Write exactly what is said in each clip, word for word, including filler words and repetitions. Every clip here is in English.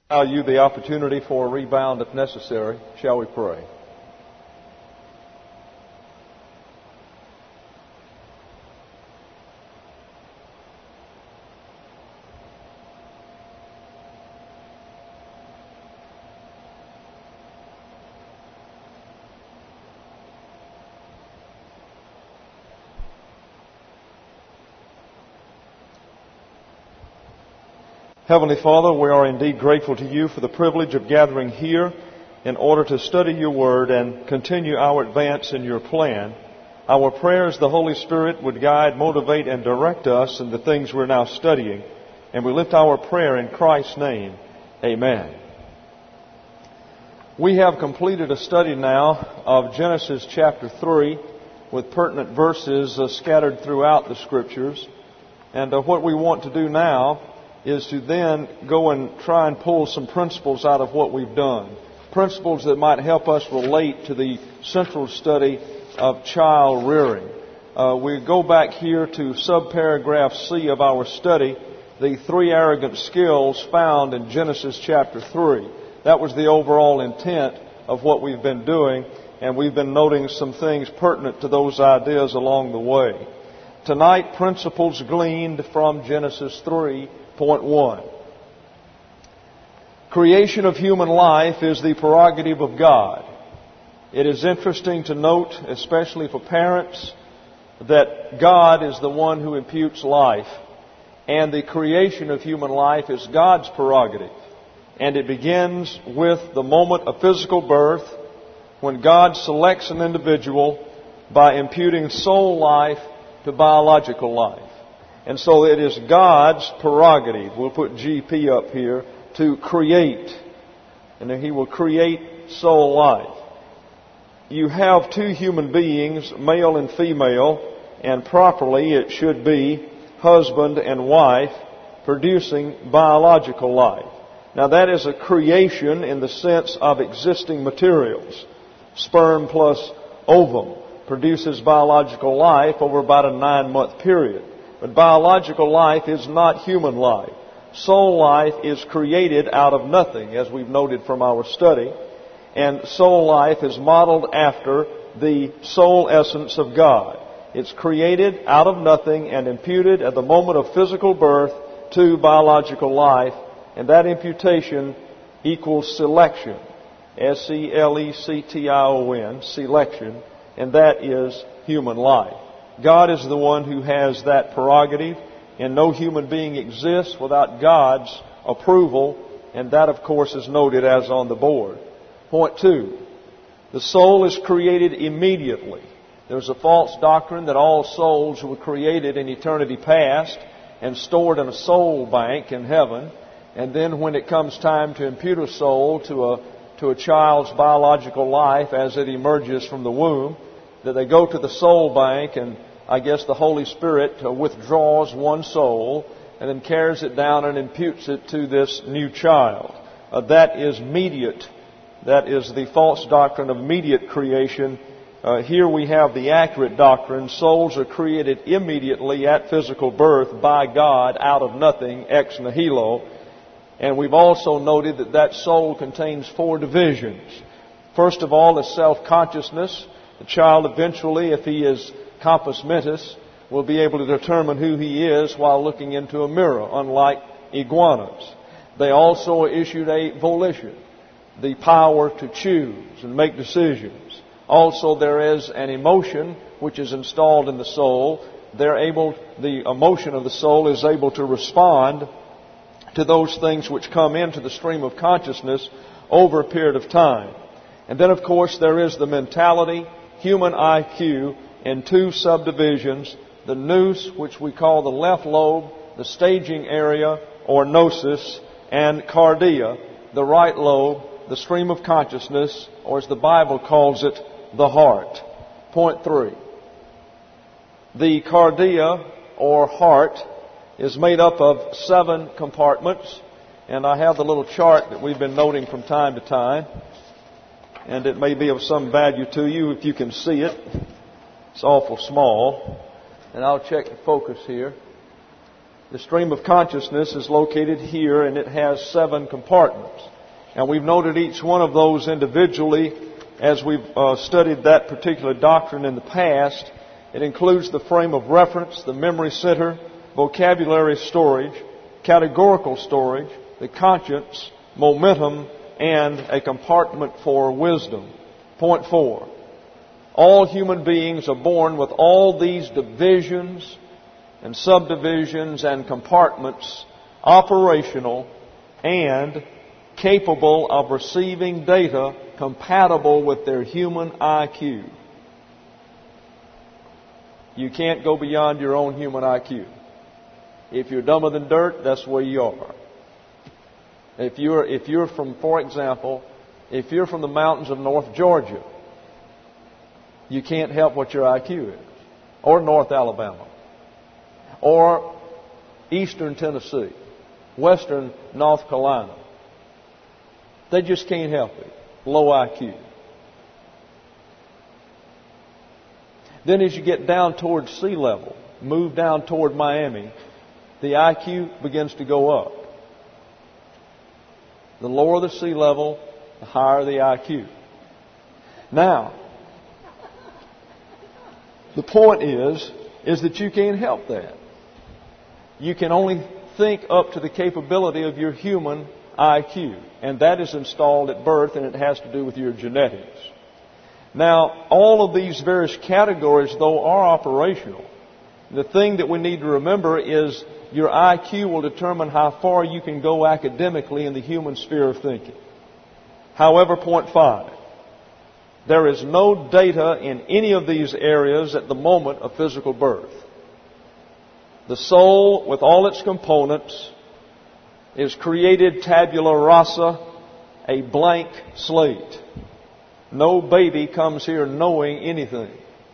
Allow you the opportunity for a rebound if necessary. Shall we pray? Heavenly Father, we are indeed grateful to you for the privilege of gathering here in order to study your word and continue our advance in your plan. Our prayer is the Holy Spirit would guide, motivate, and direct us in the things we're now studying. And we lift our prayer in Christ's name. Amen. We have completed a study now of Genesis chapter three with pertinent verses uh, scattered throughout the Scriptures. And uh, what we want to do now is to then go and try and pull some principles out of what we've done. Principles that might help us relate to the central study of child rearing. Uh, we go back here to subparagraph C of our study, the three arrogant skills found in Genesis chapter three. That was the overall intent of what we've been doing, and we've been noting some things pertinent to those ideas along the way. Tonight, principles gleaned from Genesis three. Point one. Creation of human life is the prerogative of God. It is interesting to note, especially for parents, that God is the one who imputes life. And the creation of human life is God's prerogative. And it begins with the moment of physical birth, when God selects an individual by imputing soul life to biological life. And so it is God's prerogative, we'll put G P up here, to create. And then He will create soul life. You have two human beings, male and female, and properly it should be husband and wife, producing biological life. Now that is a creation in the sense of existing materials. Sperm plus ovum produces biological life over about a nine-month period. But biological life is not human life. Soul life is created out of nothing, as we've noted from our study. And soul life is modeled after the soul essence of God. It's created out of nothing and imputed at the moment of physical birth to biological life. And that imputation equals selection. S E L E C T I O N, selection. And that is human life. God is the one who has that prerogative, and no human being exists without God's approval, and that, of course, is noted as on the board. Point two, the soul is created immediately. There's a false doctrine that all souls were created in eternity past and stored in a soul bank in heaven, and then when it comes time to impute a soul to a, to a child's biological life as it emerges from the womb, that they go to the soul bank and I guess the Holy Spirit withdraws one soul and then carries it down and imputes it to this new child. Uh, that is mediate. That is the false doctrine of mediate creation. Uh, here we have the accurate doctrine. Souls are created immediately at physical birth by God out of nothing, ex nihilo. And we've also noted that that soul contains four divisions. First of all is self-consciousness. The child eventually, if he is compos mentis, will be able to determine who he is while looking into a mirror, unlike iguanas. They also issued a volition, the power to choose and make decisions. Also, there is an emotion which is installed in the soul. They're able, the emotion of the soul is able to respond to those things which come into the stream of consciousness over a period of time. And then, of course, there is the mentality, human I Q, in two subdivisions, the nous, which we call the left lobe, the staging area, or gnosis, and cardia, the right lobe, the stream of consciousness, or as the Bible calls it, the heart. Point three. The cardia, or heart, is made up of seven compartments, and I have the little chart that we've been noting from time to time, and it may be of some value to you if you can see it. It's awful small. And I'll check the focus here. The stream of consciousness is located here, and it has seven compartments. And we've noted each one of those individually as we've uh, studied that particular doctrine in the past. It includes the frame of reference, the memory center, vocabulary storage, categorical storage, the conscience, momentum, and a compartment for wisdom. Point four. All human beings are born with all these divisions and subdivisions and compartments operational and capable of receiving data compatible with their human I Q. You can't go beyond your own human I Q. If you're dumber than dirt, that's where you are. If you're, if you're from, for example, if you're from the mountains of North Georgia, you can't help what your I Q is. Or North Alabama. Or Eastern Tennessee. Western North Carolina. They just can't help it. Low I Q. Then as you get down towards sea level, move down toward Miami, the I Q begins to go up. The lower the sea level, the higher the I Q. Now, the point is, is that you can't help that. You can only think up to the capability of your human I Q. And that is installed at birth, and it has to do with your genetics. Now, all of these various categories, though, are operational. The thing that we need to remember is your I Q will determine how far you can go academically in the human sphere of thinking. However, point five. There is no data in any of these areas at the moment of physical birth. The soul, with all its components, is created tabula rasa, a blank slate. No baby comes here knowing anything.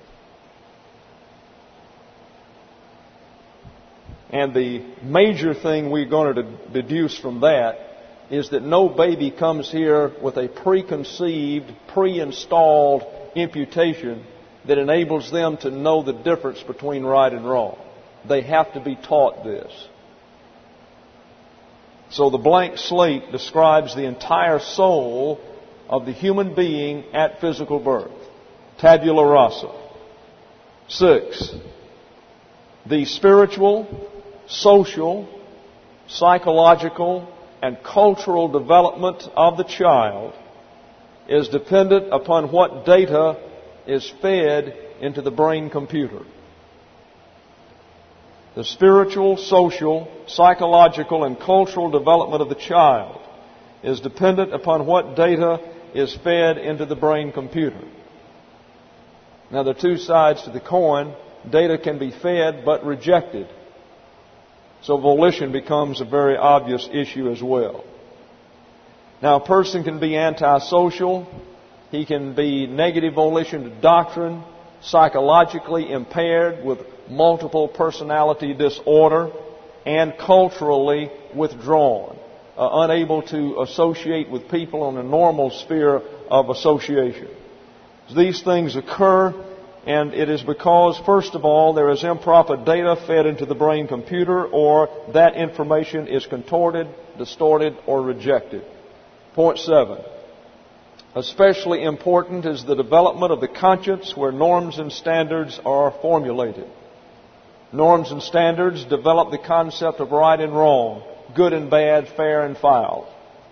And the major thing we're going to deduce from that is that no baby comes here with a preconceived, pre-installed imputation that enables them to know the difference between right and wrong. They have to be taught this. So the blank slate describes the entire soul of the human being at physical birth. Tabula rasa. Six. The spiritual, social, psychological, and cultural development of the child is dependent upon what data is fed into the brain computer. The spiritual, social, psychological, and cultural development of the child is dependent upon what data is fed into the brain computer. Now, there are two sides to the coin. Data can be fed but rejected. So volition becomes a very obvious issue as well. Now, a person can be antisocial. He can be negative volition to doctrine, psychologically impaired with multiple personality disorder, and culturally withdrawn, uh, unable to associate with people on a normal sphere of association. These things occur, and it is because, first of all, there is improper data fed into the brain computer, or that information is contorted, distorted, or rejected. Point seven. Especially important is the development of the conscience where norms and standards are formulated. Norms and standards develop the concept of right and wrong, good and bad, fair and foul.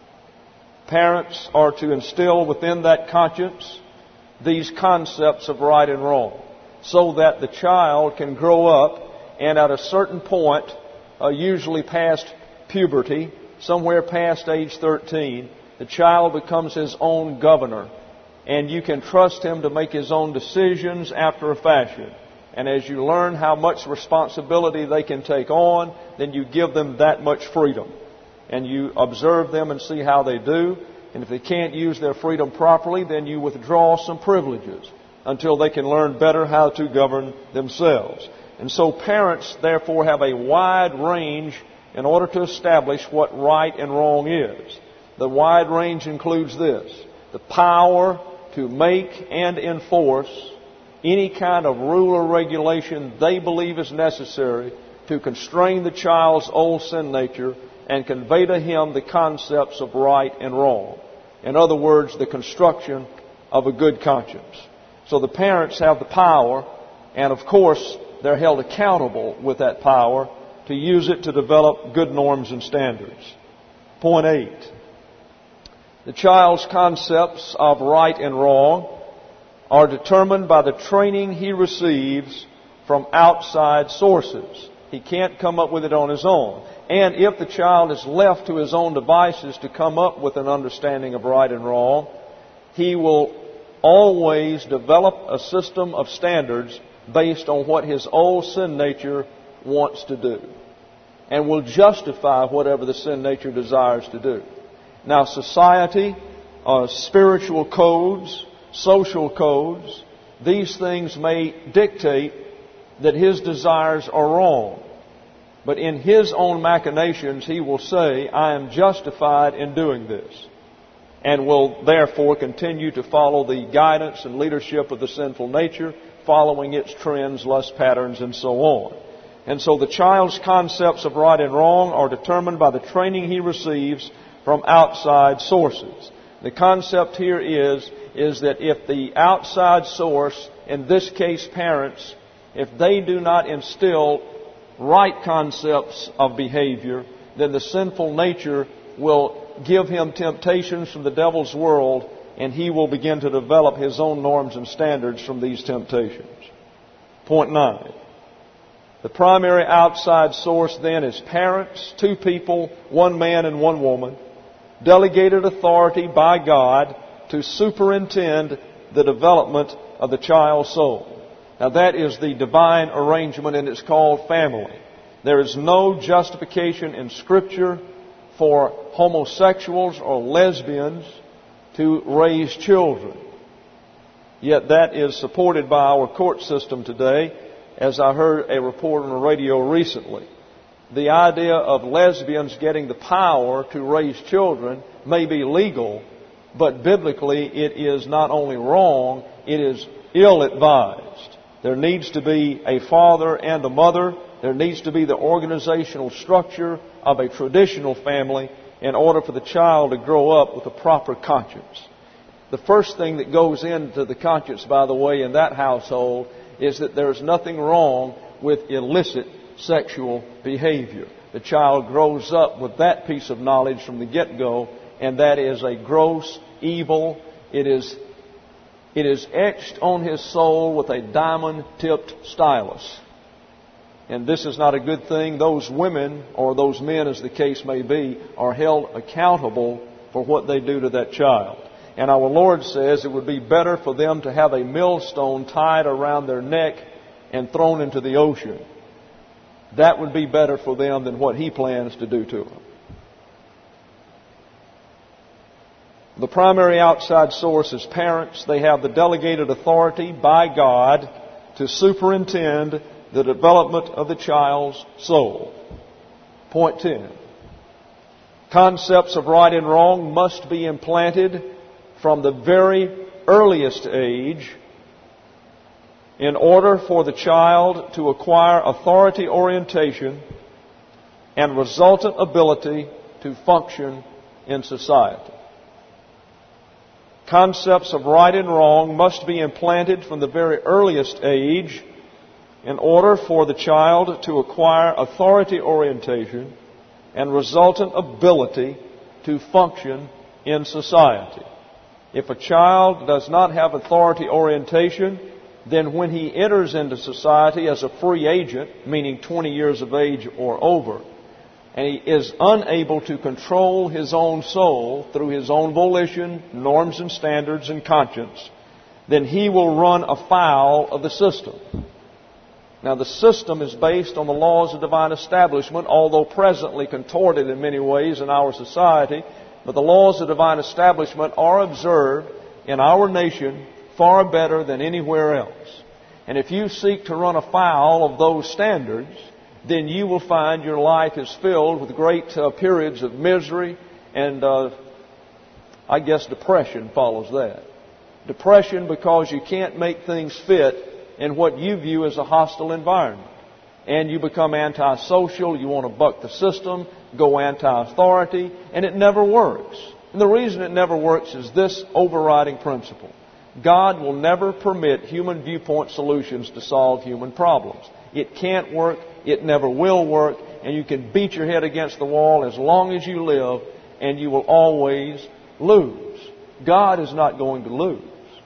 Parents are to instill within that conscience these concepts of right and wrong, so that the child can grow up and at a certain point, uh, usually past puberty, somewhere past age thirteen, the child becomes his own governor, and you can trust him to make his own decisions after a fashion. And as you learn how much responsibility they can take on, then you give them that much freedom. And you observe them and see how they do. And if they can't use their freedom properly, then you withdraw some privileges until they can learn better how to govern themselves. And so parents, therefore, have a wide range in order to establish what right and wrong is. The wide range includes this: the power to make and enforce any kind of rule or regulation they believe is necessary to constrain the child's old sin nature and convey to him the concepts of right and wrong. In other words, the construction of a good conscience. So the parents have the power, and of course, they're held accountable with that power to use it to develop good norms and standards. Point eight. The child's concepts of right and wrong are determined by the training he receives from outside sources. He can't come up with it on his own. And if the child is left to his own devices to come up with an understanding of right and wrong, he will always develop a system of standards based on what his old sin nature wants to do, and will justify whatever the sin nature desires to do. Now, society, uh, spiritual codes, social codes, these things may dictate that his desires are wrong. But in his own machinations, he will say, I am justified in doing this, and will therefore continue to follow the guidance and leadership of the sinful nature, following its trends, lust patterns, and so on. And so the child's concepts of right and wrong are determined by the training he receives from outside sources. The concept here is, is that if the outside source, in this case parents, if they do not instill right concepts of behavior, then the sinful nature will give him temptations from the devil's world, and he will begin to develop his own norms and standards from these temptations. Point nine. The primary outside source then is parents, two people, one man and one woman, delegated authority by God to superintend the development of the child's soul. Now that is the divine arrangement, and it's called family. There is no justification in Scripture for homosexuals or lesbians to raise children. Yet that is supported by our court system today, as I heard a report on the radio recently. The idea of lesbians getting the power to raise children may be legal, but biblically it is not only wrong, it is ill-advised. There needs to be a father and a mother. There needs to be the organizational structure of a traditional family in order for the child to grow up with a proper conscience. The first thing that goes into the conscience, by the way, in that household is that there is nothing wrong with illicit sexual behavior. The child grows up with that piece of knowledge from the get-go, and that is a gross evil. It is, it is etched on his soul with a diamond-tipped stylus. And this is not a good thing. Those women, or those men as the case may be, are held accountable for what they do to that child. And our Lord says it would be better for them to have a millstone tied around their neck and thrown into the ocean. That would be better for them than what He plans to do to them. The primary outside source is parents. They have the delegated authority by God to superintend the development of the child's soul. Point ten. Concepts of right and wrong must be implanted from the very earliest age in order for the child to acquire authority orientation and resultant ability to function in society. Concepts of right and wrong must be implanted from the very earliest age in order for the child to acquire authority orientation and resultant ability to function in society. If a child does not have authority orientation, then when he enters into society as a free agent, meaning twenty years of age or over, and he is unable to control his own soul through his own volition, norms and standards and conscience, then he will run afoul of the system. Now, the system is based on the laws of divine establishment, although presently contorted in many ways in our society. But the laws of divine establishment are observed in our nation far better than anywhere else. And if you seek to run afoul of those standards, then you will find your life is filled with great uh, periods of misery, and uh, I guess depression follows that. Depression because you can't make things fit in what you view as a hostile environment. and you become antisocial. You want to buck the system, go anti-authority, and it never works. And the reason it never works is this overriding principle. God will never permit human viewpoint solutions to solve human problems. It can't work, it never will work, and you can beat your head against the wall as long as you live, and you will always lose. God is not going to lose.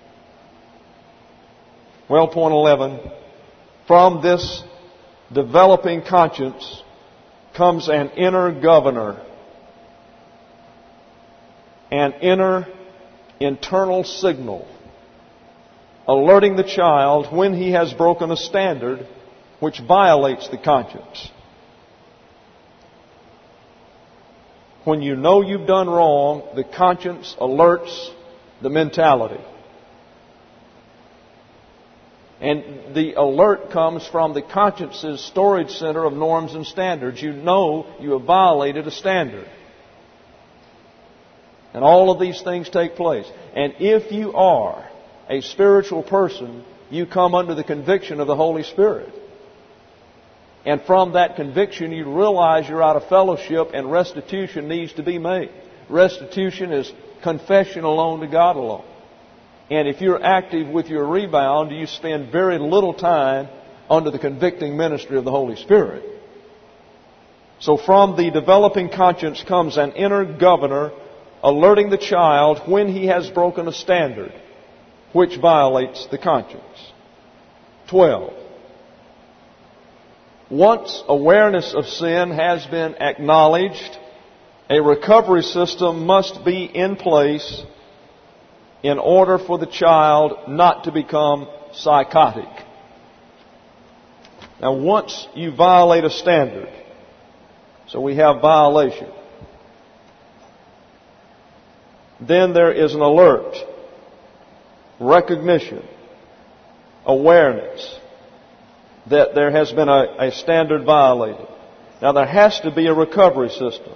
Well, point eleven, from this developing conscience comes an inner governor, an inner internal signal, alerting the child when he has broken a standard which violates the conscience. When you know you've done wrong, the conscience alerts the mentality. And the alert comes from the conscience's storage center of norms and standards. You know you have violated a standard. And all of these things take place. And if you are a spiritual person, you come under the conviction of the Holy Spirit. And from that conviction, you realize you're out of fellowship and restitution needs to be made. Restitution is confession alone to God alone. And if you're active with your rebound, you spend very little time under the convicting ministry of the Holy Spirit. So from the developing conscience comes an inner governor alerting the child when he has broken a standard which violates the conscience. Twelve. Once awareness of sin has been acknowledged, a recovery system must be in place in order for the child not to become psychotic. Now, once you violate a standard, so we have violation, then there is an alert, recognition, awareness that there has been a, a standard violated. Now, there has to be a recovery system.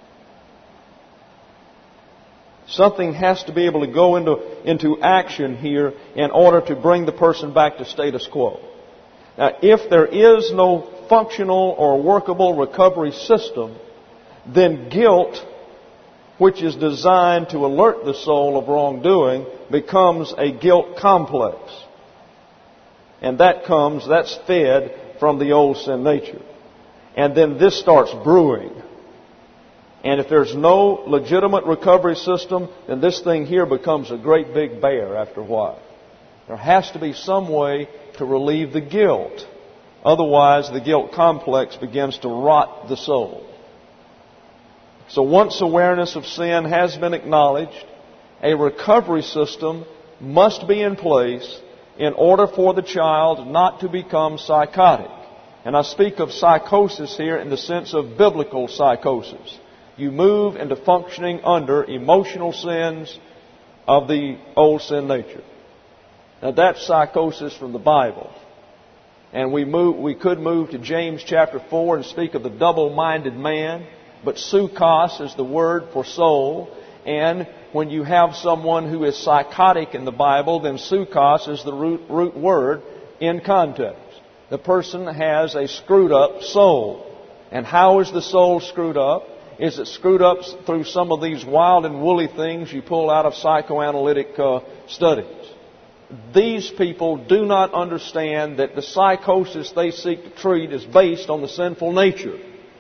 Something has to be able to go into, into action here in order to bring the person back to status quo. Now, if there is no functional or workable recovery system, then guilt, which is designed to alert the soul of wrongdoing, becomes a guilt complex. And that comes, that's fed from the old sin nature. And then this starts brewing. And if there's no legitimate recovery system, then this thing here becomes a great big bear after a while. There has to be some way to relieve the guilt. Otherwise, the guilt complex begins to rot the soul. So once awareness of sin has been acknowledged, a recovery system must be in place in order for the child not to become psychotic. And I speak of psychosis here in the sense of biblical psychosis. You move into functioning under emotional sins of the old sin nature. Now that's psychosis from the Bible. And we move, we could move to James chapter four and speak of the double-minded man. But psychos is the word for soul. And when you have someone who is psychotic in the Bible, then psychos is the root, root word in context. The person has a screwed up soul. And how is the soul screwed up? Is it screwed up through some of these wild and woolly things you pull out of psychoanalytic uh, studies? These people do not understand that the psychosis they seek to treat is based on the sinful nature.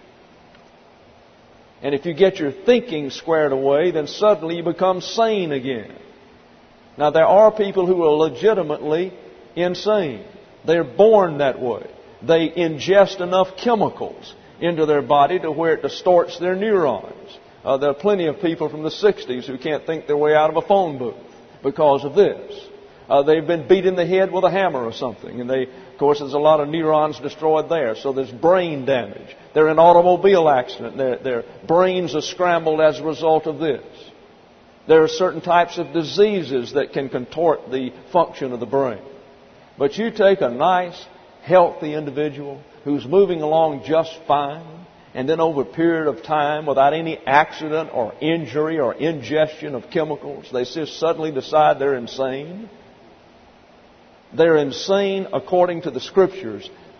And if you get your thinking squared away, then suddenly you become sane again. Now, there are people who are legitimately insane. They're born that way. They ingest enough chemicals into their body to where it distorts their neurons. Uh, there are plenty of people from the sixties who can't think their way out of a phone booth because of this. Uh, they've been beat in the head with a hammer or something. And they, of course, there's a lot of neurons destroyed there. So there's brain damage. They're in an automobile accident. Their, their brains are scrambled as a result of this. There are certain types of diseases that can contort the function of the brain. But you take a nice, healthy individual who's moving along just fine, and then over a period of time, without any accident or injury or ingestion of chemicals, they just suddenly decide they're insane. They're insane according to the Scriptures.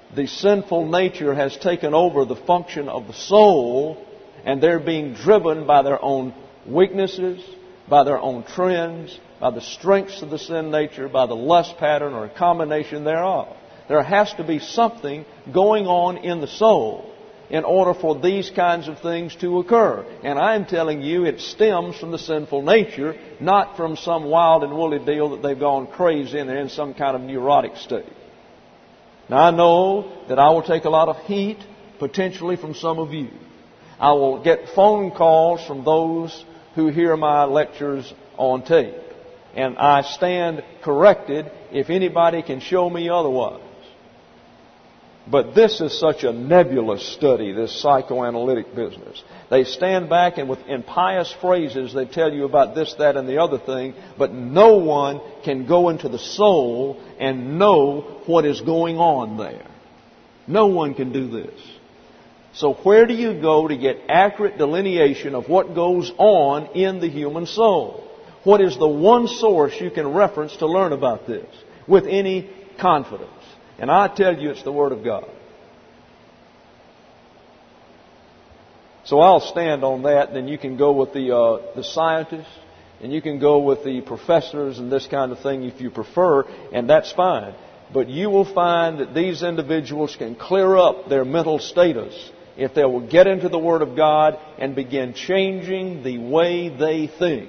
the sinful nature has taken over the function of the soul, and they're being driven by their own weaknesses, by their own trends, by the strengths of the sin nature, by the lust pattern, or a combination thereof. There has to be something going on in the soul in order for these kinds of things to occur. And I'm telling you, it stems from the sinful nature, not from some wild and woolly deal that they've gone crazy and they're in some kind of neurotic state. Now, I know that I will take a lot of heat, potentially from some of you. I will get phone calls from those who hear my lectures on tape. And I stand corrected if anybody can show me otherwise. But this is such a nebulous study, this psychoanalytic business. They stand back and with impious phrases they tell you about this, that, and the other thing, but no one can go into the soul and know what is going on there. No one can do this. So where do you go to get accurate delineation of what goes on in the human soul? What is the one source you can reference to learn about this with any confidence? And I tell you, it's the Word of God. So I'll stand on that, and then you can go with the uh, the scientists, and you can go with the professors and this kind of thing if you prefer, and that's fine. But you will find that these individuals can clear up their mental status if they will get into the Word of God and begin changing the way they think.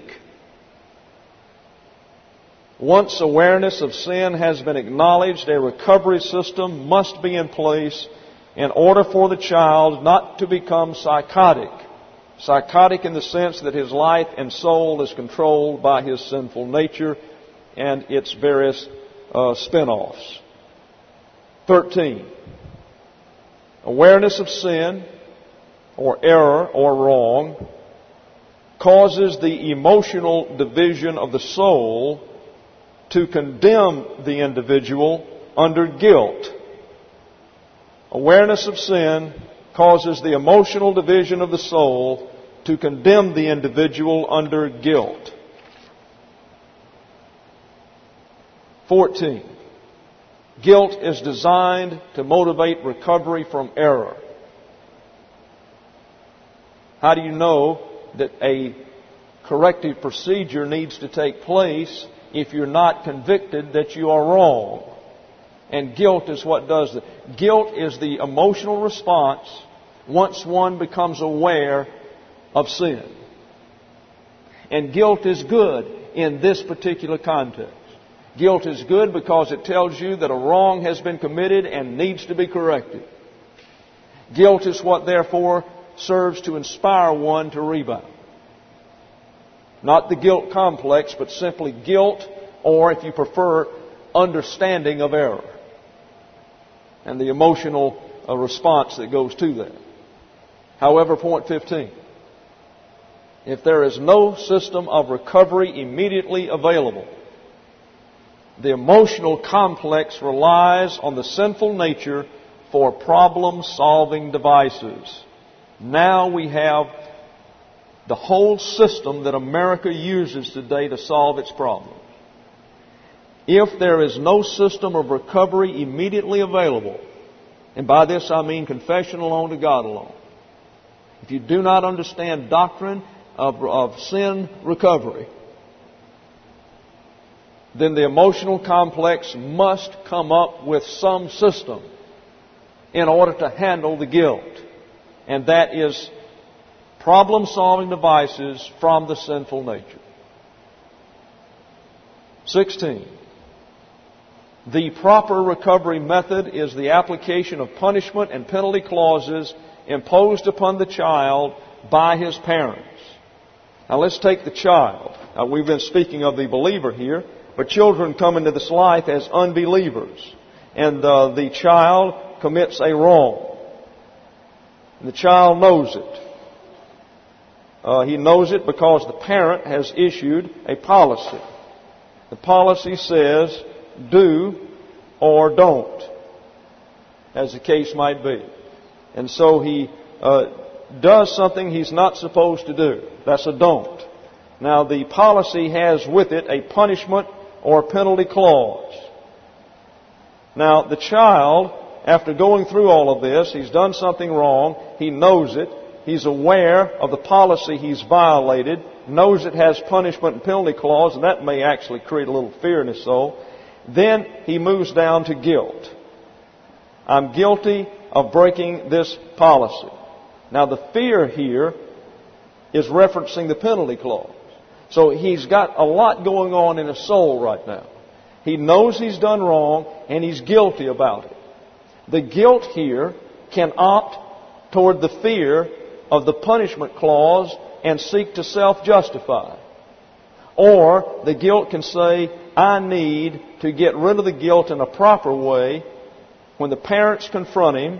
Once awareness of sin has been acknowledged, a recovery system must be in place in order for the child not to become psychotic. Psychotic in the sense that his life and soul is controlled by his sinful nature and its various uh, spin-offs. Thirteen. Awareness of sin or error or wrong causes the emotional division of the soul to condemn the individual under guilt. Awareness of sin causes the emotional division of the soul to condemn the individual under guilt. Fourteen. Guilt is designed to motivate recovery from error. How do you know that a corrective procedure needs to take place if you're not convicted that you are wrong? And guilt is what does that. Guilt is the emotional response once one becomes aware of sin. And guilt is good in this particular context. Guilt is good because it tells you that a wrong has been committed and needs to be corrected. Guilt is what therefore serves to inspire one to rebound. Not the guilt complex, but simply guilt, or if you prefer, understanding of error. And the emotional uh, response that goes to that. However, point fifteen. If there is no system of recovery immediately available, the emotional complex relies on the sinful nature for problem-solving devices. Now we have the whole system that America uses today to solve its problems. If there is no system of recovery immediately available, and by this I mean confession alone to God alone, if you do not understand doctrine of, of sin recovery, then the emotional complex must come up with some system in order to handle the guilt. And that is problem-solving devices from the sinful nature. Sixteen. The proper recovery method is the application of punishment and penalty clauses imposed upon the child by his parents. Now let's take the child. Now, we've been speaking of the believer here, but children come into this life as unbelievers. And uh, the child commits a wrong. And the child knows it. Uh, he knows it because the parent has issued a policy. The policy says, do or don't, as the case might be. And so he uh, does something he's not supposed to do. That's a don't. Now the policy has with it a punishment or penalty clause. Now the child, after going through all of this, he's done something wrong, he knows it, he's aware of the policy he's violated, knows it has punishment and penalty clause, and that may actually create a little fear in his soul. Then he moves down to guilt. I'm guilty of breaking this policy. Now the fear here is referencing the penalty clause. So he's got a lot going on in his soul right now. He knows he's done wrong and he's guilty about it. The guilt here can opt toward the fear of the punishment clause and seek to self-justify. Or the guilt can say, I need to get rid of the guilt in a proper way. When the parents confront him,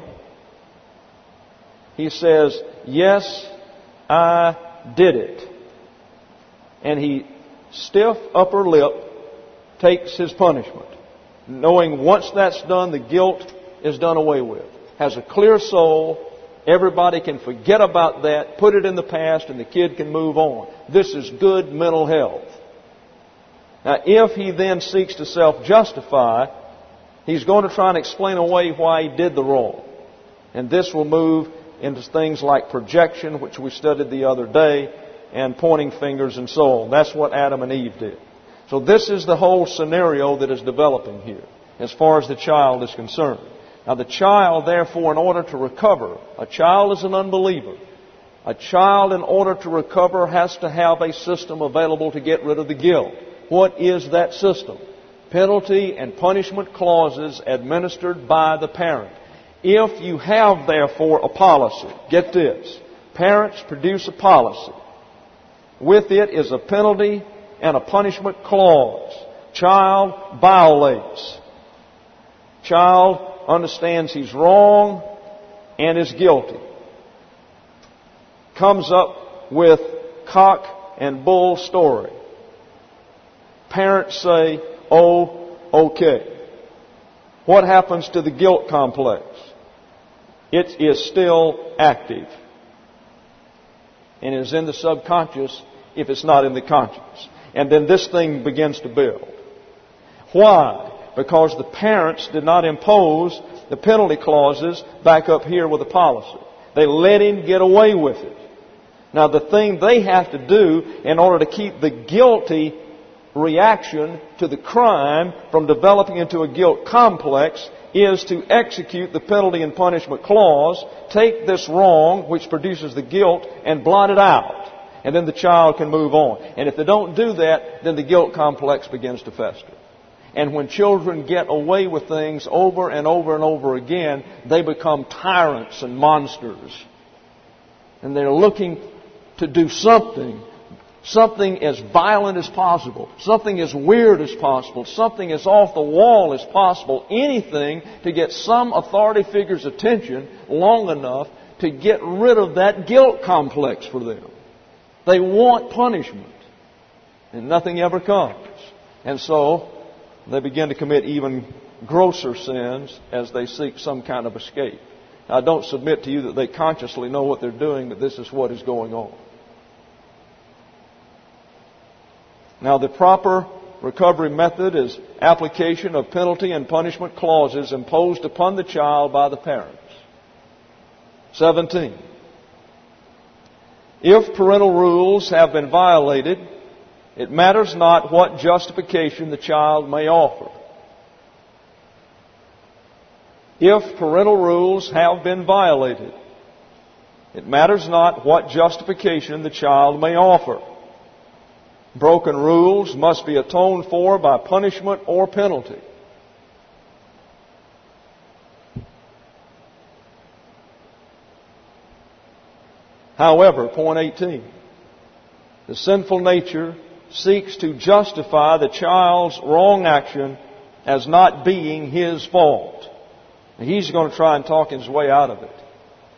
he says, yes, I did it. And he, stiff upper lip, takes his punishment, knowing once that's done, the guilt is done away with. Has a clear soul. Everybody can forget about that, put it in the past, and the kid can move on. This is good mental health. Now, if he then seeks to self-justify, he's going to try and explain away why he did the wrong. And this will move into things like projection, which we studied the other day, and pointing fingers and so on. That's what Adam and Eve did. So this is the whole scenario that is developing here, as far as the child is concerned. Now the child, therefore, in order to recover, a child is an unbeliever. A child, in order to recover, has to have a system available to get rid of the guilt. What is that system? Penalty and punishment clauses administered by the parent. If you have, therefore, a policy, get this, parents produce a policy. With it is a penalty and a punishment clause. Child violates. Child understands he's wrong and is guilty. Comes up with cock and bull story. Parents say, oh, okay. What happens to the guilt complex? It is still active. And is in the subconscious if it's not in the conscious. And then this thing begins to build. Why? Because the parents did not impose the penalty clauses back up here with the policy. They let him get away with it. Now the thing they have to do in order to keep the guilty reaction to the crime from developing into a guilt complex is to execute the penalty and punishment clause, take this wrong, which produces the guilt, and blot it out. And then the child can move on. And if they don't do that, then the guilt complex begins to fester. And when children get away with things over and over and over again, they become tyrants and monsters. And they're looking to do something, something as violent as possible, something as weird as possible, something as off the wall as possible, anything to get some authority figure's attention long enough to get rid of that guilt complex for them. They want punishment, and nothing ever comes. And so they begin to commit even grosser sins as they seek some kind of escape. Now, I don't submit to you that they consciously know what they're doing, but this is what is going on. Now, the proper recovery method is application of penalty and punishment clauses imposed upon the child by the parents. seventeen. If parental rules have been violated, it matters not what justification the child may offer. If parental rules have been violated, it matters not what justification the child may offer. Broken rules must be atoned for by punishment or penalty. However, point eighteen, the sinful nature seeks to justify the child's wrong action as not being his fault. And he's going to try and talk his way out of it.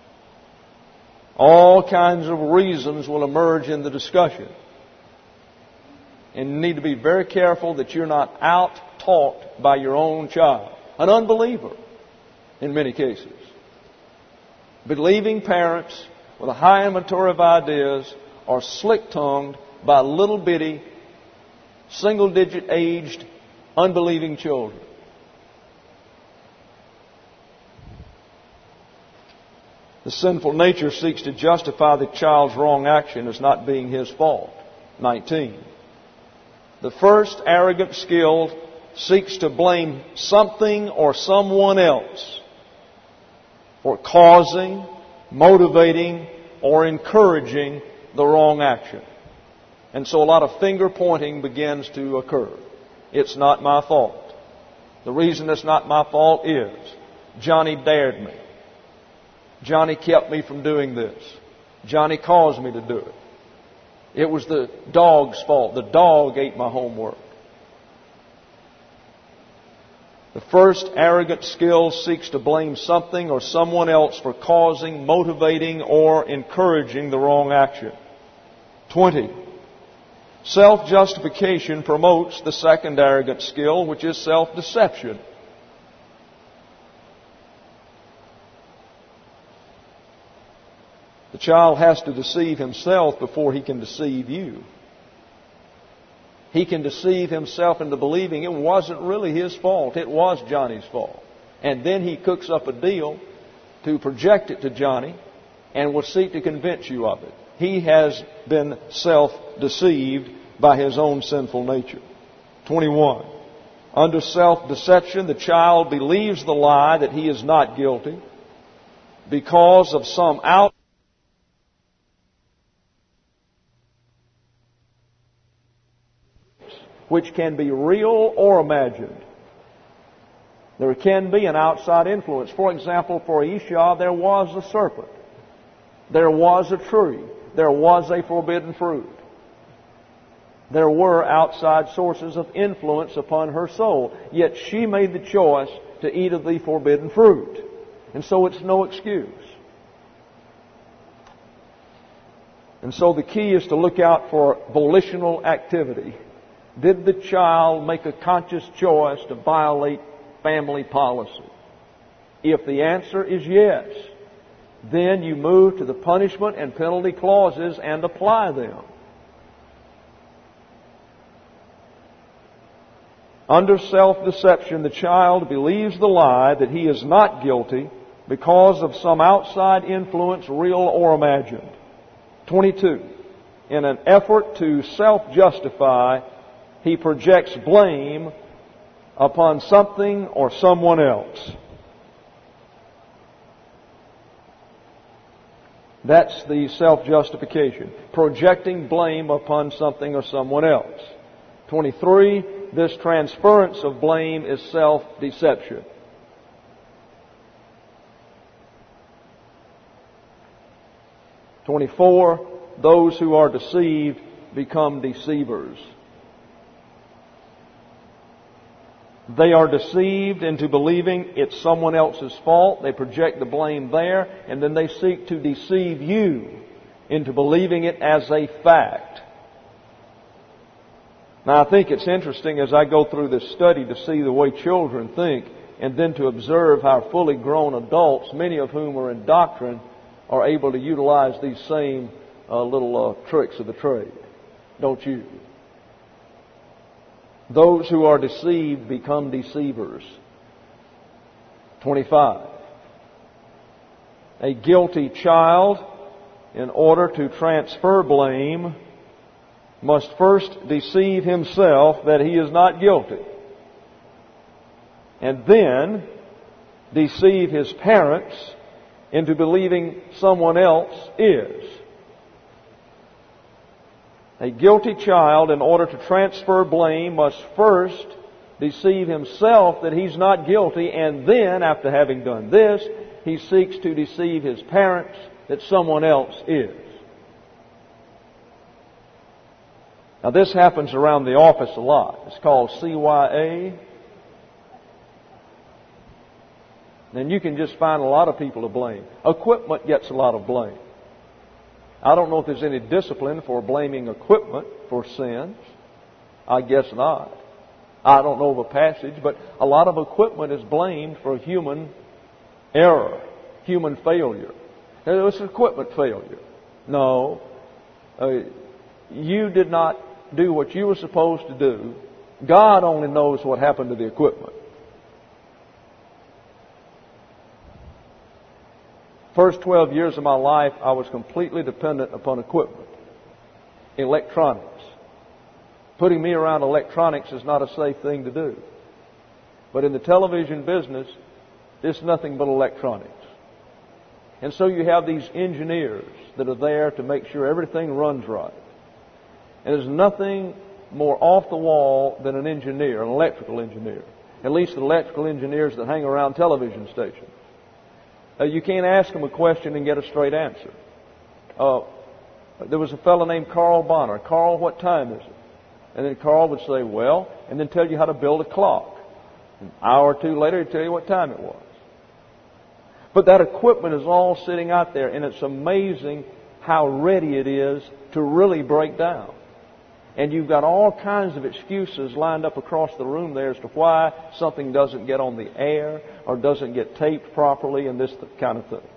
All kinds of reasons will emerge in the discussion. And you need to be very careful that you're not out-talked by your own child. An unbeliever, in many cases. Believing parents with a high inventory of ideas are slick-tongued by little bitty, single-digit aged, unbelieving children. The sinful nature seeks to justify the child's wrong action as not being his fault. nineteen. The first arrogant skill seeks to blame something or someone else for causing, motivating, or encouraging the wrong action. And so a lot of finger pointing begins to occur. It's not my fault. The reason it's not my fault is Johnny dared me. Johnny kept me from doing this. Johnny caused me to do it. It was the dog's fault. The dog ate my homework. The first arrogant skill seeks to blame something or someone else for causing, motivating, or encouraging the wrong action. twenty. Self-justification promotes the second arrogant skill, which is self-deception. The child has to deceive himself before he can deceive you. He can deceive himself into believing it wasn't really his fault. It was Johnny's fault. And then he cooks up a deal to project it to Johnny and will seek to convince you of it. He has been self-deceived by his own sinful nature. twenty-one. Under self-deception, the child believes the lie that he is not guilty because of some out which can be real or imagined. There can be an outside influence. For example, for Esau, there was a serpent. There was a tree. There was a forbidden fruit. There were outside sources of influence upon her soul. Yet she made the choice to eat of the forbidden fruit. And so it's no excuse. And so the key is to look out for volitional activity. Did the child make a conscious choice to violate family policy? If the answer is yes, then you move to the punishment and penalty clauses and apply them. Under self-deception, the child believes the lie that he is not guilty because of some outside influence, real or imagined. twenty-two. In an effort to self-justify, he projects blame upon something or someone else. That's the self-justification. Projecting blame upon something or someone else. twenty-three. This transference of blame is self-deception. twenty-four. Those who are deceived become deceivers. They are deceived into believing it's someone else's fault. They project the blame there, and then they seek to deceive you into believing it as a fact. Now, I think it's interesting as I go through this study to see the way children think, and then to observe how fully grown adults, many of whom are in doctrine, are able to utilize these same uh, little uh, tricks of the trade. Don't you? Those who are deceived become deceivers. twenty-five. A guilty child, in order to transfer blame, must first deceive himself that he is not guilty, and then deceive his parents into believing someone else is. A guilty child, in order to transfer blame, must first deceive himself that he's not guilty, and then, after having done this, he seeks to deceive his parents that someone else is. Now, this happens around the office a lot. It's called C Y A. And you can just find a lot of people to blame. Equipment gets a lot of blame. I don't know if there's any discipline for blaming equipment for sins. I guess not. I don't know of a passage, but a lot of equipment is blamed for human error, human failure. It's equipment failure. No. Uh, you did not do what you were supposed to do. God only knows what happened to the equipment. first twelve years of my life, I was completely dependent upon equipment, electronics. Putting me around electronics is not a safe thing to do. But in the television business, it's nothing but electronics. And so you have these engineers that are there to make sure everything runs right. And there's nothing more off the wall than an engineer, an electrical engineer. At least the electrical engineers that hang around television stations. Uh, you can't ask them a question and get a straight answer. Uh, there was a fellow named Carl Bonner. Carl, what time is it? And then Carl would say, well, and then tell you how to build a clock. An hour or two later, he'd tell you what time it was. But that equipment is all sitting out there, and it's amazing how ready it is to really break down. And you've got all kinds of excuses lined up across the room there as to why something doesn't get on the air or doesn't get taped properly and this kind of thing.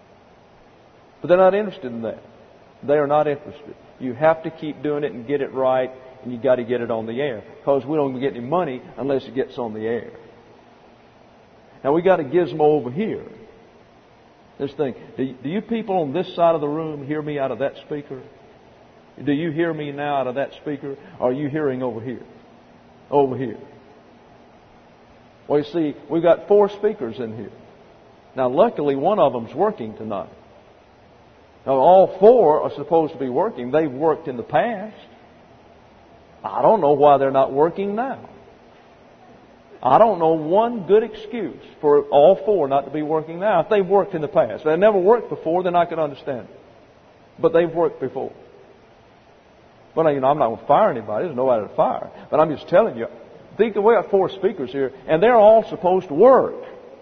But they're not interested in that. They are not interested. You have to keep doing it and get it right, and you've got to get it on the air. Because we don't get any money unless it gets on the air. Now, we got a gizmo over here. This thing. Do you people on this side of the room hear me out of that speaker? Do you hear me now out of that speaker? Or are you hearing over here? Over here. Well, you see, we've got four speakers in here. Now, luckily, one of them's working tonight. Now, all four are supposed to be working. They've worked in the past. I don't know why they're not working now. I don't know one good excuse for all four not to be working now. If they've worked in the past. If they've never worked before, then I can understand it. But they've worked before. Well, you know, I'm not going to fire anybody. There's nobody to fire. But I'm just telling you, think we got four speakers here, and they're all supposed to work.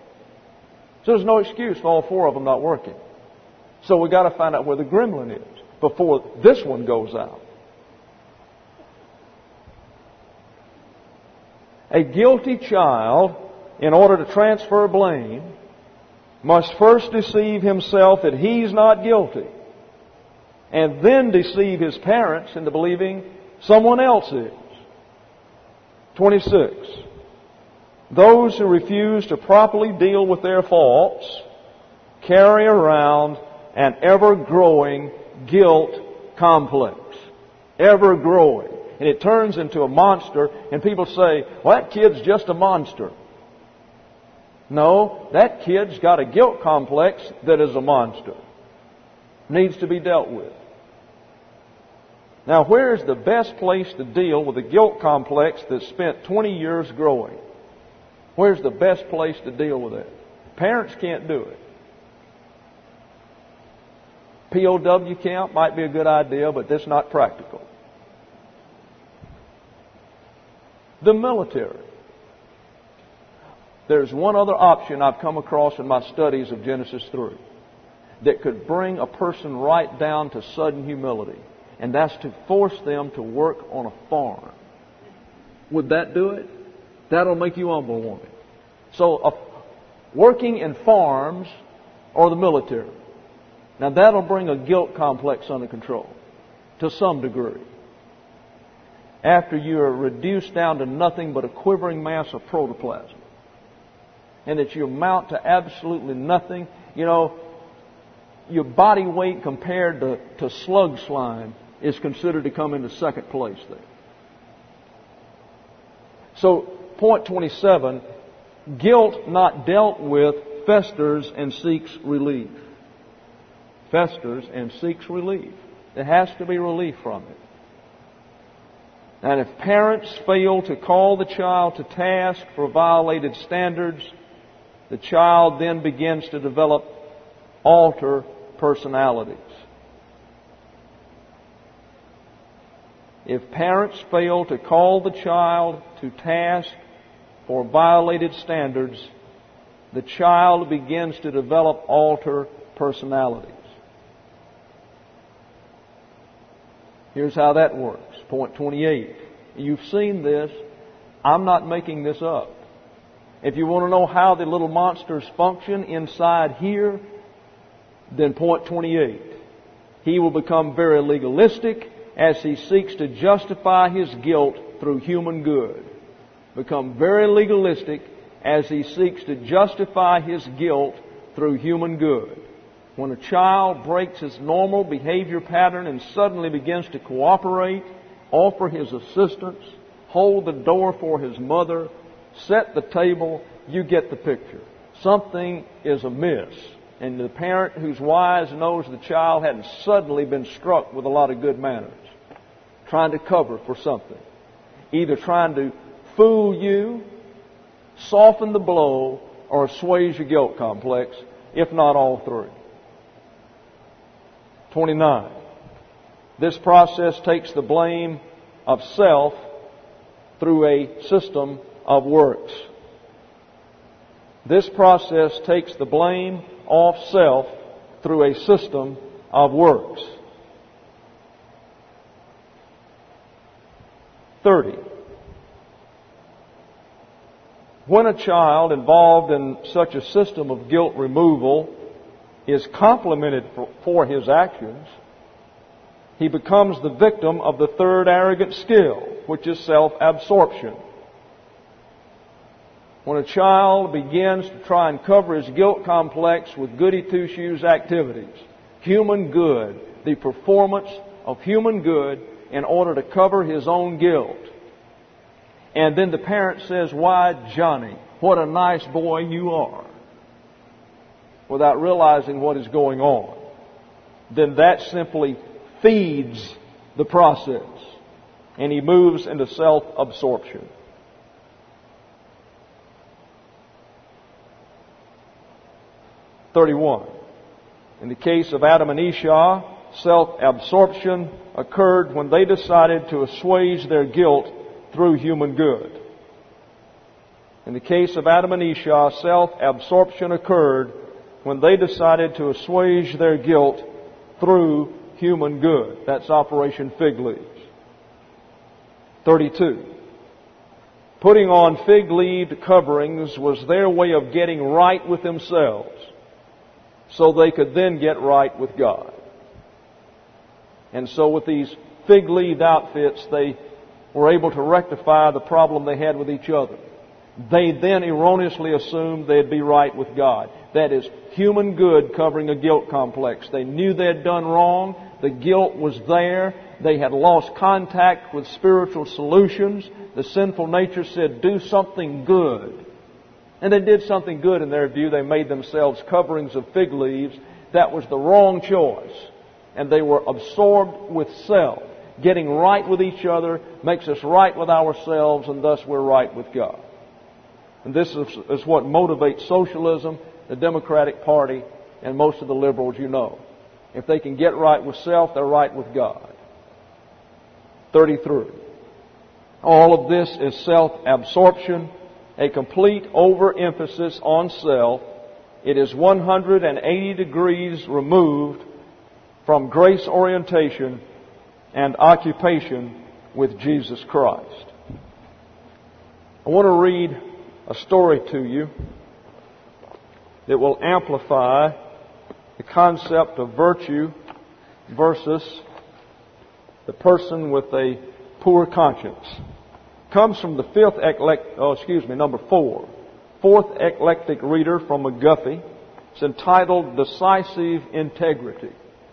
So there's no excuse for all four of them not working. So we've got to find out where the gremlin is before this one goes out. A guilty child, in order to transfer blame, must first deceive himself that he's not guilty, and then deceive his parents into believing someone else is. twenty-six. Those who refuse to properly deal with their faults carry around an ever-growing guilt complex. Ever-growing. And it turns into a monster, and people say, well, that kid's just a monster. No, that kid's got a guilt complex that is a monster. Needs to be dealt with. Now, where's the best place to deal with a guilt complex that's spent twenty years growing? Where's the best place to deal with it? Parents can't do it. P O W camp might be a good idea, but that's not practical. The military. There's one other option I've come across in my studies of Genesis three that could bring a person right down to sudden humility, and that's to force them to work on a farm. Would that do it? That'll make you humble, won't it? So, uh, working in farms or the military. Now, that'll bring a guilt complex under control to some degree. After you're reduced down to nothing but a quivering mass of protoplasm, and that you amount to absolutely nothing, you know, your body weight compared to, to slug slime is considered to come into second place there. So, point twenty-seven, guilt not dealt with festers and seeks relief. Festers and seeks relief. There has to be relief from it. And if parents fail to call the child to task for violated standards, the child then begins to develop alter personalities. If parents fail to call the child to task for violated standards, the child begins to develop alter personalities. Here's how that works. Point twenty-eight. You've seen this. I'm not making this up. If you want to know how the little monsters function inside here, then point twenty-eight. He will become very legalistic as he seeks to justify his guilt through human good. Become very legalistic as he seeks to justify his guilt through human good. When a child breaks his normal behavior pattern and suddenly begins to cooperate, offer his assistance, hold the door for his mother, set the table, you get the picture. Something is amiss. And the parent who's wise knows the child hadn't suddenly been struck with a lot of good manners, trying to cover for something. Either trying to fool you, soften the blow, or assuage your guilt complex, if not all three. twenty-nine. This process takes the blame of self through a system of works. This process takes the blame off self through a system of works. thirty. When a child involved in such a system of guilt removal is complimented for, for his actions, he becomes the victim of the third arrogant skill, which is self-absorption. When a child begins to try and cover his guilt complex with goody two-shoes activities, human good, the performance of human good in order to cover his own guilt. And then the parent says, "Why, Johnny, what a nice boy you are," without realizing what is going on. Then that simply feeds the process, and he moves into self-absorption. thirty-one. In the case of Adam and Esau, self-absorption occurred when they decided to assuage their guilt through human good. In the case of Adam and Esau, self-absorption occurred when they decided to assuage their guilt through human good. That's Operation Fig Leaves. thirty-two. Putting on fig-leaved coverings was their way of getting right with themselves, so they could then get right with God. And so with these fig-leaved outfits, they were able to rectify the problem they had with each other. They then erroneously assumed they'd be right with God. That is, human good covering a guilt complex. They knew they'd done wrong. The guilt was there. They had lost contact with spiritual solutions. The sinful nature said, "Do something good." And they did something good in their view. They made themselves coverings of fig leaves. That was the wrong choice. And they were absorbed with self. Getting right with each other makes us right with ourselves, and thus we're right with God. And this is, is what motivates socialism, the Democratic Party, and most of the liberals you know. If they can get right with self, they're right with God. thirty-three. All of this is self-absorption, a complete overemphasis on self. It is one hundred eighty degrees removed from grace orientation and occupation with Jesus Christ. I want to read a story to you that will amplify the concept of virtue versus the person with a poor conscience. It comes from the fifth eclectic, oh, excuse me, number four. Fourth eclectic reader from McGuffey. It's entitled Decisive Integrity.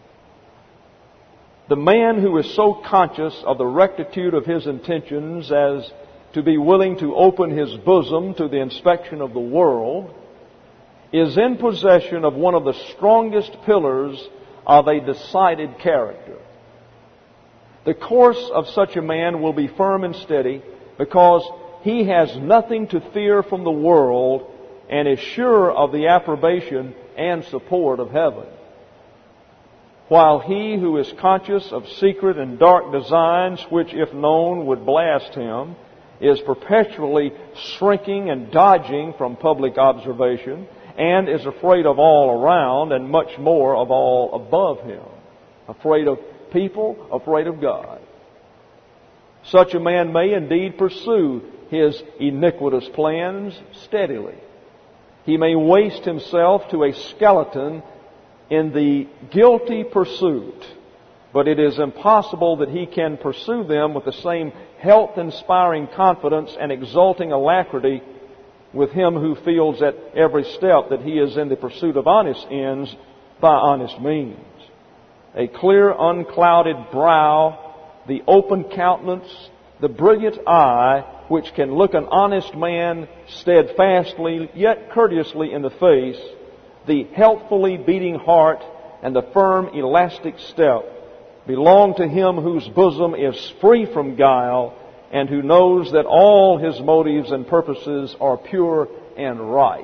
The man who is so conscious of the rectitude of his intentions as to be willing to open his bosom to the inspection of the world is in possession of one of the strongest pillars of a decided character. The course of such a man will be firm and steady because he has nothing to fear from the world and is sure of the approbation and support of heaven. While he who is conscious of secret and dark designs, which if known would blast him, is perpetually shrinking and dodging from public observation, and is afraid of all around and much more of all above him. Afraid of people, afraid of God. Such a man may indeed pursue his iniquitous plans steadily. He may waste himself to a skeleton in the guilty pursuit, but it is impossible that he can pursue them with the same health-inspiring confidence and exulting alacrity with him who feels at every step that he is in the pursuit of honest ends by honest means. A clear, unclouded brow, the open countenance, the brilliant eye, which can look an honest man steadfastly yet courteously in the face, the healthfully beating heart, and the firm, elastic step belong to him whose bosom is free from guile and who knows that all his motives and purposes are pure and right.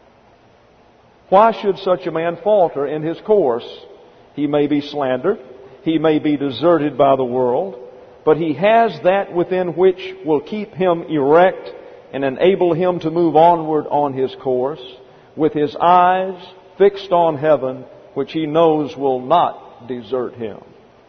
Why should such a man falter in his course? He may be slandered, he may be deserted by the world, but he has that within which will keep him erect and enable him to move onward on his course with his eyes fixed on heaven, which he knows will not desert him.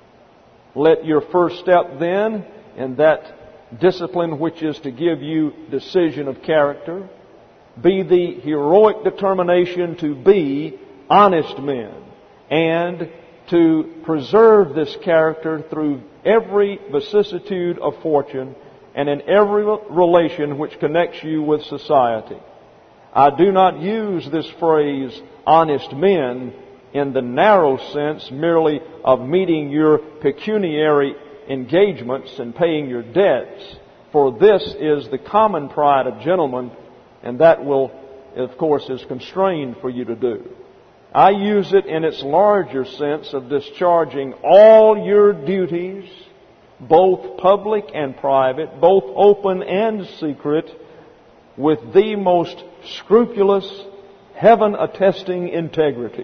Let your first step then in that discipline which is to give you decision of character be the heroic determination to be honest men and to preserve this character through every vicissitude of fortune and in every relation which connects you with society. I do not use this phrase, honest men, in the narrow sense merely of meeting your pecuniary engagements and paying your debts, for this is the common pride of gentlemen, and that will, of course, is constrained for you to do. I use it in its larger sense of discharging all your duties, both public and private, both open and secret, with the most scrupulous, heaven-attesting integrity.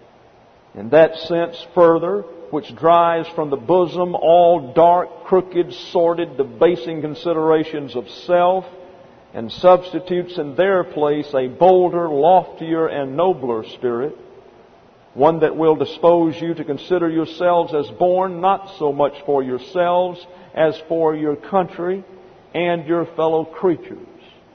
In that sense, further, which drives from the bosom all dark, crooked, sordid, debasing considerations of self, and substitutes in their place a bolder, loftier, and nobler spirit, one that will dispose you to consider yourselves as born not so much for yourselves as for your country and your fellow creatures,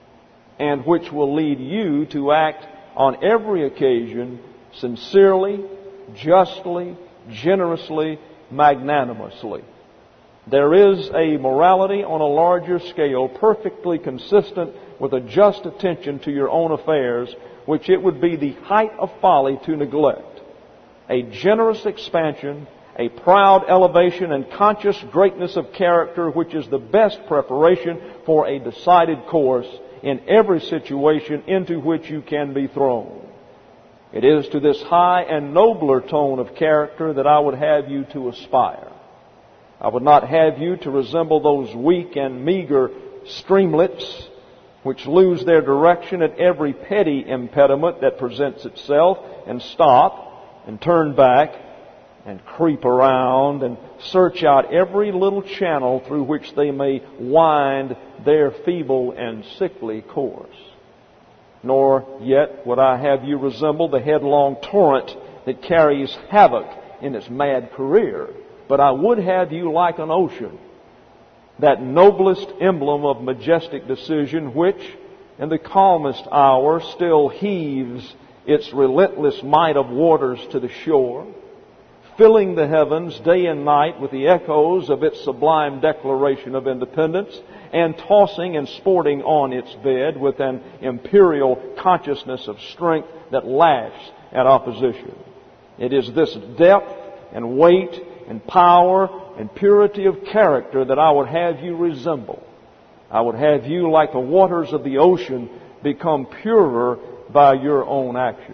and which will lead you to act on every occasion sincerely, justly, generously, magnanimously. There is a morality on a larger scale perfectly consistent with a just attention to your own affairs, which it would be the height of folly to neglect. A generous expansion, a proud elevation and conscious greatness of character, which is the best preparation for a decided course in every situation into which you can be thrown. It is to this high and nobler tone of character that I would have you to aspire. I would not have you to resemble those weak and meager streamlets which lose their direction at every petty impediment that presents itself and stop and turn back and creep around and search out every little channel through which they may wind their feeble and sickly course. Nor yet would I have you resemble the headlong torrent that carries havoc in its mad career, but I would have you like an ocean, that noblest emblem of majestic decision which, in the calmest hour, still heaves its relentless might of waters to the shore, filling the heavens day and night with the echoes of its sublime declaration of independence, and tossing and sporting on its bed with an imperial consciousness of strength that laughs at opposition. It is this depth and weight and power and purity of character that I would have you resemble. I would have you, like the waters of the ocean, become purer by your own action.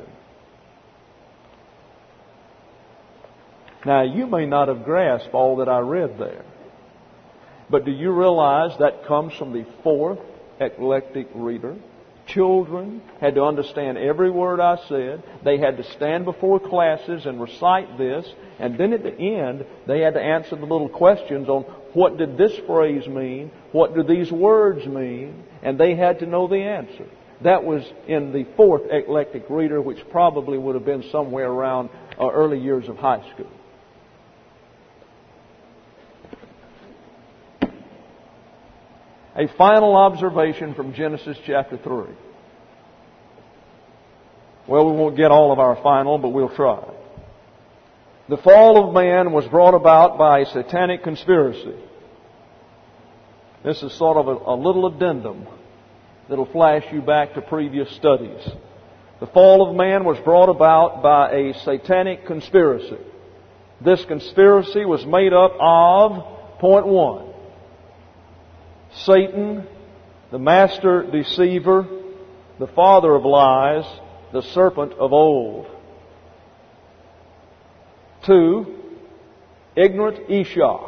Now, you may not have grasped all that I read there, but do you realize that comes from the fourth eclectic reader? Children had to understand every word I said. They had to stand before classes and recite this. And then at the end, they had to answer the little questions on what did this phrase mean? What do these words mean? And they had to know the answer. That was in the fourth eclectic reader, which probably would have been somewhere around uh, early years of high school. A final observation from Genesis chapter three. Well, we won't get all of our final, but we'll try. The fall of man was brought about by a satanic conspiracy. This is sort of a, a little addendum that'll flash you back to previous studies. The fall of man was brought about by a satanic conspiracy. This conspiracy was made up of, point one, Satan, the master deceiver, the father of lies, the serpent of old. Two, ignorant Esau,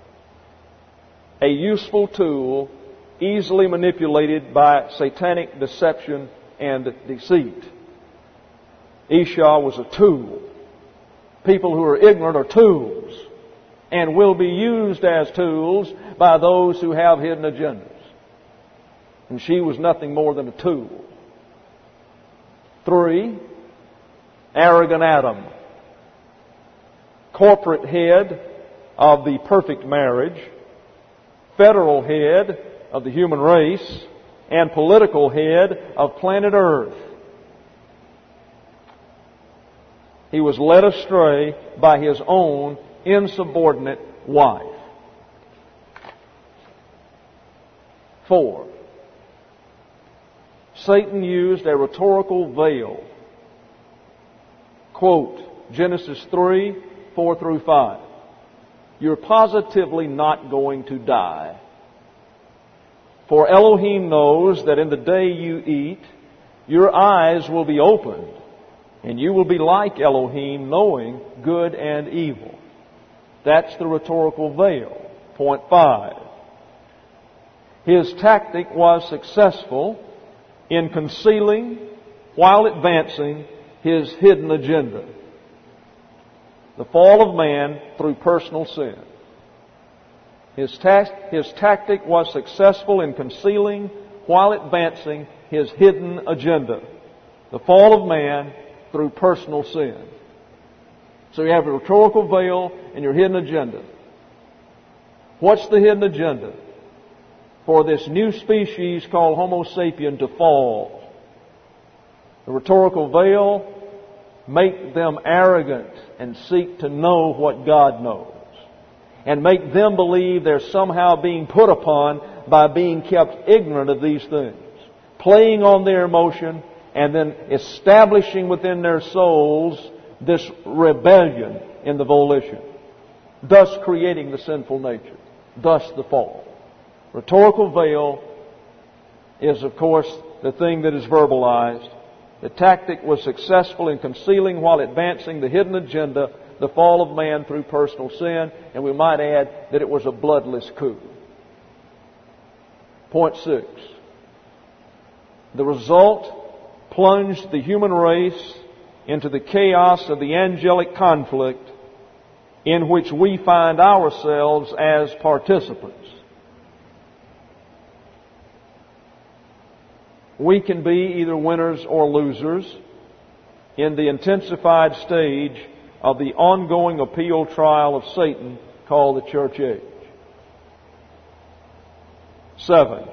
a useful tool easily manipulated by satanic deception and deceit. Esau was a tool. People who are ignorant are tools and will be used as tools by those who have hidden agendas. And she was nothing more than a tool. Three, arrogant Adam, corporate head of the perfect marriage, federal head of the human race, and political head of planet Earth. He was led astray by his own insubordinate wife. Four, Satan used a rhetorical veil. Quote, Genesis three, four through five. You're positively not going to die. For Elohim knows that in the day you eat, your eyes will be opened, and you will be like Elohim, knowing good and evil. That's the rhetorical veil. Point five. His tactic was successful in concealing while advancing his hidden agenda. The fall of man through personal sin. His, ta- his tactic was successful in concealing while advancing his hidden agenda. The fall of man through personal sin. So you have a rhetorical veil and your hidden agenda. What's the hidden agenda? For this new species called Homo sapien to fall. The rhetorical veil, make them arrogant and seek to know what God knows. And make them believe they're somehow being put upon by being kept ignorant of these things. Playing on their emotion and then establishing within their souls this rebellion in the volition. Thus creating the sinful nature. Thus the fall. Rhetorical veil is, of course, the thing that is verbalized. The tactic was successful in concealing while advancing the hidden agenda, the fall of man through personal sin, and we might add that it was a bloodless coup. Point six. The result plunged the human race into the chaos of the angelic conflict in which we find ourselves as participants. We can be either winners or losers in the intensified stage of the ongoing appeal trial of Satan called the church age. Seven.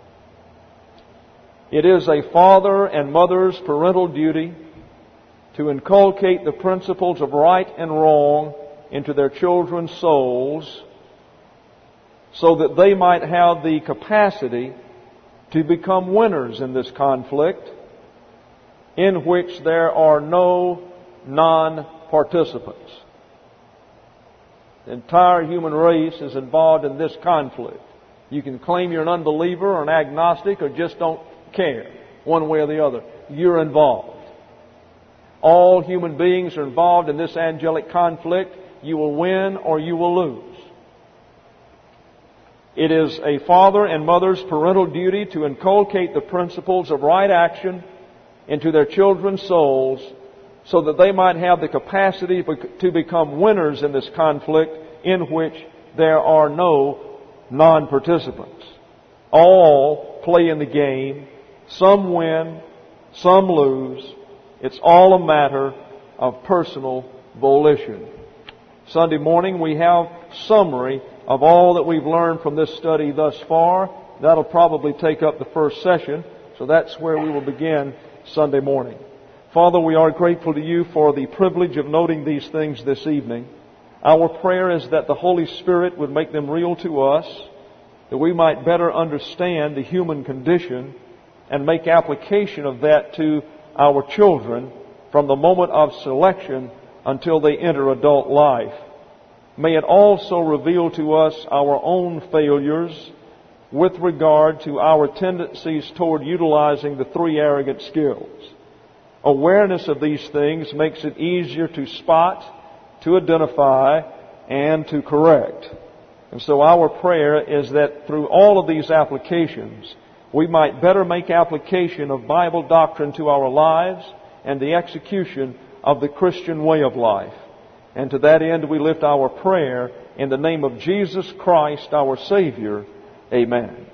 It is a father and mother's parental duty to inculcate the principles of right and wrong into their children's souls so that they might have the capacity to become winners in this conflict in which there are no non-participants. The entire human race is involved in this conflict. You can claim you're an unbeliever or an agnostic or just don't care, one way or the other. You're involved. All human beings are involved in this angelic conflict. You will win or you will lose. It is a father and mother's parental duty to inculcate the principles of right action into their children's souls so that they might have the capacity to become winners in this conflict in which there are no non-participants. All play in the game. Some win, some lose. It's all a matter of personal volition. Sunday morning we have summary of all that we've learned from this study thus far. That'll probably take up the first session, so that's where we will begin Sunday morning. Father, we are grateful to you for the privilege of noting these things this evening. Our prayer is that the Holy Spirit would make them real to us, that we might better understand the human condition and make application of that to our children from the moment of selection until they enter adult life. May it also reveal to us our own failures with regard to our tendencies toward utilizing the three arrogant skills. Awareness of these things makes it easier to spot, to identify, and to correct. And so our prayer is that through all of these applications, we might better make application of Bible doctrine to our lives and the execution of the Christian way of life. And to that end, we lift our prayer in the name of Jesus Christ, our Savior. Amen.